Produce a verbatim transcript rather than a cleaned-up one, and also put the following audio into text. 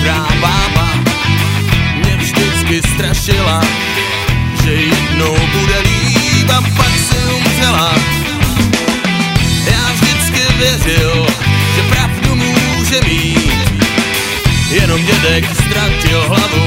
moudrá bába mě vždycky strašila, že jednou bude líp a pak si umřela. Já vždycky věřil, že pravdu může mít, jenom dědek ztratil hlavu